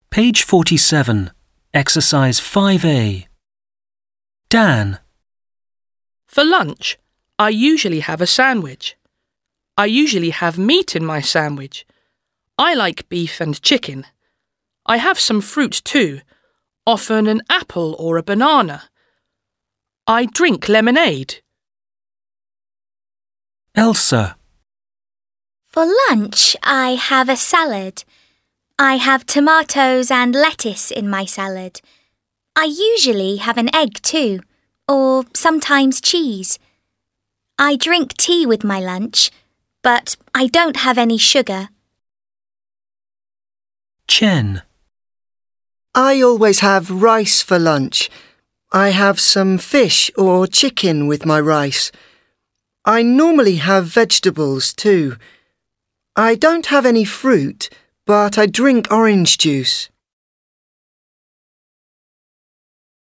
Page 47, Exercise 5A. Dan. For lunch, I usually have a sandwich. I usually have meat in my sandwich. I like beef and chicken. I have some fruit too, often an apple or a banana. I drink lemonade. Elsa. For lunch, I have a salad. I have tomatoes and lettuce in my salad. I usually have an egg too, or sometimes cheese. I drink tea with my lunch, but I don't have any sugar. Chen. I always have rice for lunch. I have some fish or chicken with my rice. I normally have vegetables too. I don't have any fruit, but I drink orange juice.